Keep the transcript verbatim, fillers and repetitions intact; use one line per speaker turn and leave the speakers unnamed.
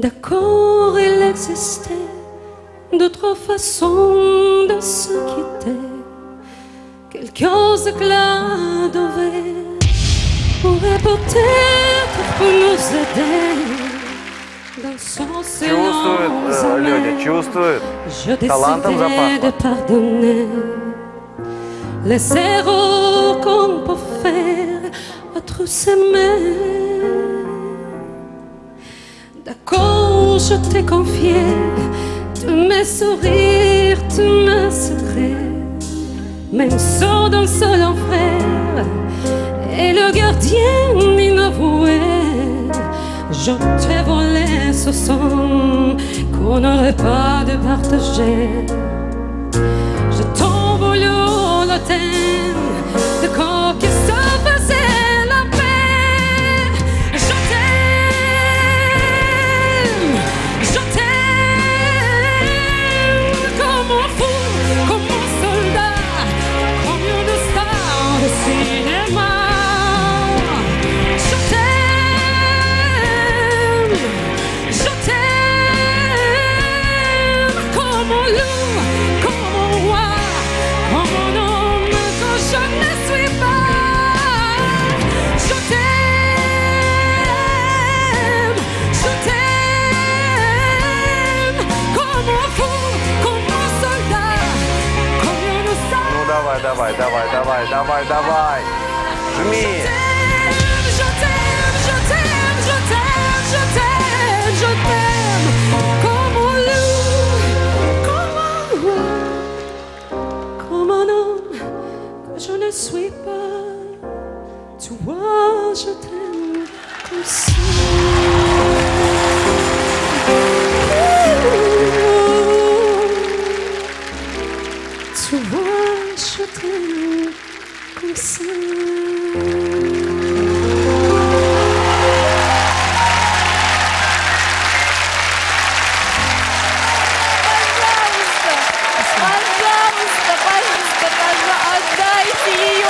D'accord, il existait d'autres façons de se quitter, quelques éclats de verre pourraient peut-être nous aider dans son
Чувствует, э, Леня, чувствует.
Je
Талантом
décidais de
запахло.
pardonner les erreurs qu'on peut faire entre s'aimer. D'accord, je t'ai confié tous mes sourires, tous mes secrets, même ceux d'un seul frère et le gardien inavoué. Je t'ai volé ce son qu'on n'aurait pas de partager. Je t'en voulu le thème de corps qui se faisait la paix. Je t'aime, je t'aime comme un fou, comme un soldat, comme une star de cinéma. Je t'aime, je t'aime comme un loup, comme un roi, comme un homme que je ne suis pas. Je t'aime, je t'aime comme un fou, comme un soldat, comme une star.
Ну давай, давай, давай, давай, давай, давай. Жми.
Je t'aime, je t'aime, je t'aime, je t'aime, je t'aime comme un loup, comme un roi, comme un homme que je ne suis pas. Tu vois, je t'aime comme ça. Tu vois, je t'aime comme ça.
Пожалуйста, пожалуйста, пожалуйста, пожалуйста, отдайте ее